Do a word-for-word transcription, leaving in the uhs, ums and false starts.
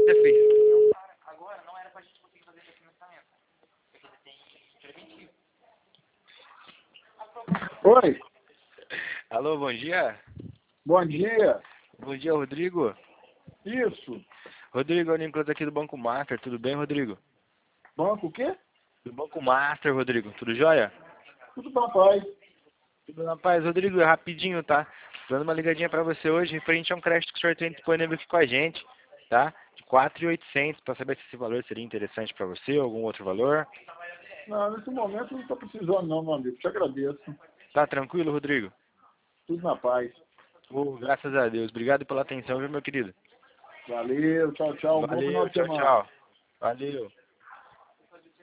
Você fez. Agora não era pra gente conseguir fazer esse financiamento. Porque você tem preventivo. Oi, Alô, bom dia. bom dia. Bom dia, Rodrigo. Isso. Rodrigo, é o Nicolas aqui do Banco Master. Tudo bem, Rodrigo? Banco o quê? Do Banco Master, Rodrigo. Tudo jóia? Tudo na paz. Tudo na paz. Rodrigo, é rapidinho, tá? Dando uma ligadinha pra você hoje, referente a um crédito que o senhor tem disponível aqui com a gente, tá? De quatro mil e oitocentos, pra saber se esse valor seria interessante pra você, ou algum outro valor. Não, nesse momento eu não estou precisando não, meu amigo. Te agradeço. Tá tranquilo, Rodrigo? Tudo na paz. Oh, graças a Deus. Obrigado pela atenção, viu, meu querido? Valeu, tchau, tchau. Um bom final Valeu, de tchau, semana. tchau. Valeu.